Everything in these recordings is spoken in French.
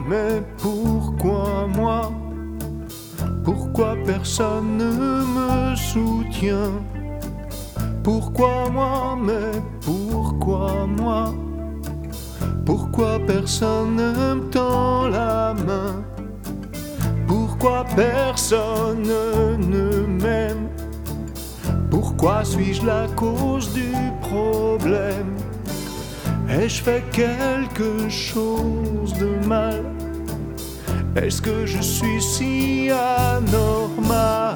mais pourquoi moi? Pourquoi personne ne me soutient? Pourquoi moi, mais pourquoi moi? Pourquoi personne ne me tend la main? Pourquoi personne ne m'aime? Pourquoi suis-je la cause du problème? Ai-je fait quelque chose de mal? Est-ce que je suis si anormal?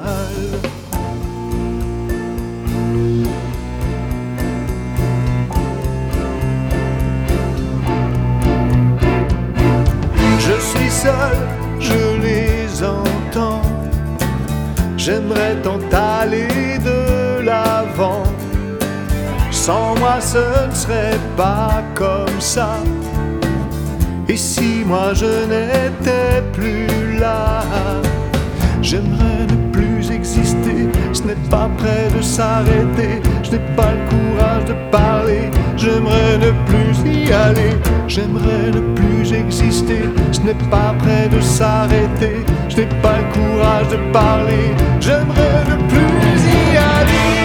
Je suis seul, je les entends. J'aimerais tant aller de l'avant. Sans moi ce ne serait pas comme ça. Et si moi je n'étais plus là? J'aimerais ne plus exister, ce n'est pas près de s'arrêter. Je n'ai pas le courage de parler, j'aimerais ne plus y aller. J'aimerais ne plus exister, ce n'est pas près de s'arrêter. Je n'ai pas le courage de parler, j'aimerais ne plus y aller.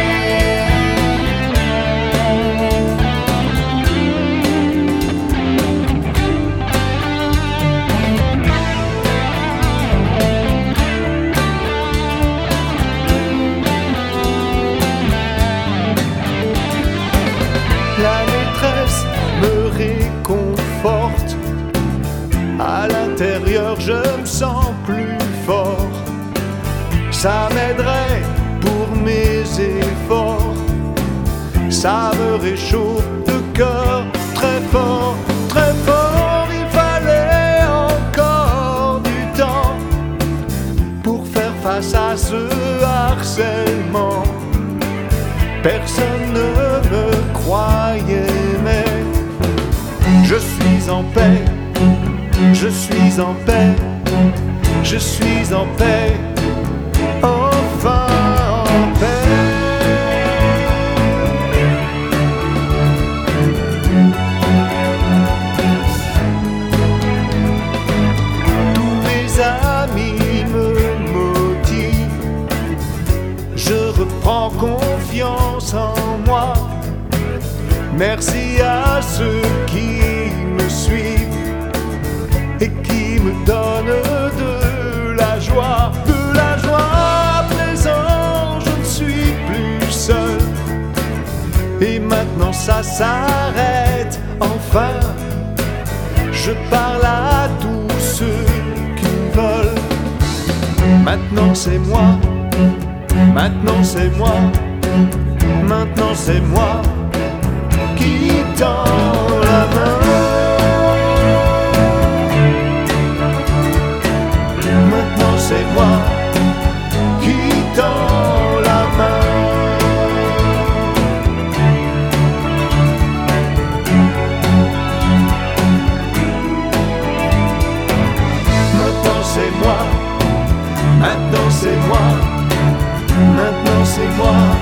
La maîtresse me réconforte. À l'intérieur je me sens plus fort. Ça m'aiderait pour mes efforts. Ça me réchauffe le cœur très fort, très fort. Il fallait encore du temps pour faire face à ce harcèlement. Personne ne me croyait, mais je suis en paix, je suis en paix, je suis en paix, enfin en paix. Tous mes amis me motivent, je reprends confiance en moi. Merci à ceux qui me suivent et qui me donnent de la joie. De la joie à présent, je ne suis plus seul. Et maintenant ça s'arrête, enfin. Je parle à tous ceux qui veulent. Maintenant c'est moi, maintenant c'est moi, maintenant c'est moi qui tend la main. Maintenant c'est moi qui tend la main. Maintenant c'est moi, maintenant c'est moi, maintenant c'est moi.